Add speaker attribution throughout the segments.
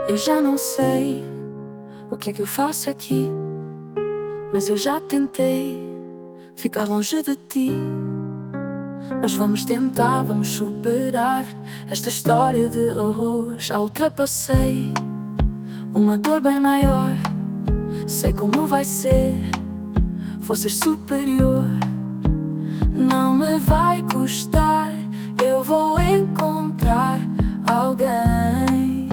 Speaker 1: Eu já não sei o que é que eu faço aqui, mas eu já tentei ficar longe de ti. Mas vamos tentar, vamos superar esta história de horror. Já ultrapassei uma dor bem maior. Sei como vai ser, vou ser superior. Não me vai custar, eu vou encontrar alguém.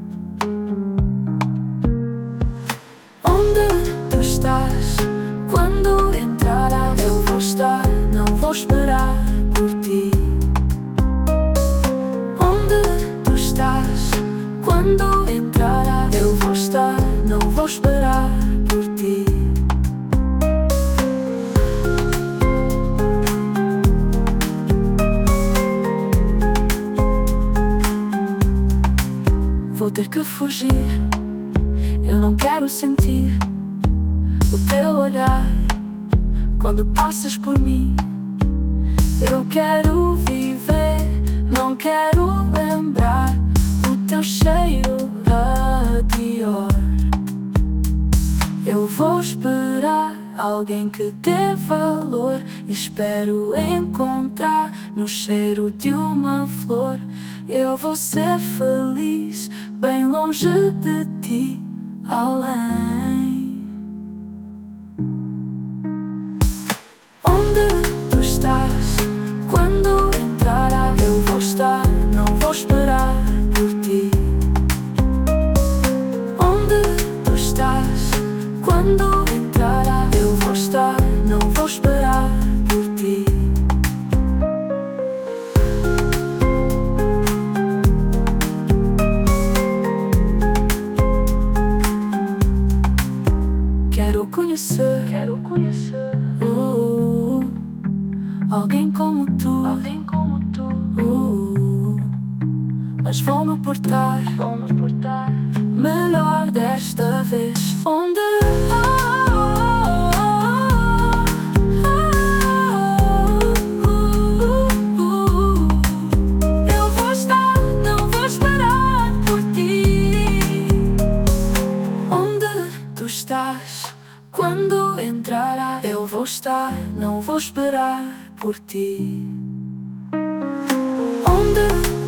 Speaker 1: Onde tu estás? Quando entrarás, eu vou estar, não vou esperar por ti. Onde tu estás? Quando entrarás, eu vou estar, não vou esperar por ti. Vou ter que fugir, eu não quero sentir o teu olhar quando passas por mim. Eu quero viver, não quero lembrar o teu cheiro a Dior. Eu vou esperar alguém que dê valor. Espero encontrar no cheiro de uma flor. Eu vou ser feliz, bem longe de ti, além. Onde tu estás? Quando entrarás, eu vou estar, não vou esperar por ti. Onde tu estás? Quando entrarás, eu vou estar, não vou esperar por ti. Quero conhecer alguém como tu, mas vou me portar melhor desta vez. Onde eu vou estar, não vou esperar por ti. Onde tu estás? Quando entrarás, eu vou estar, não vou esperar por ti. Onde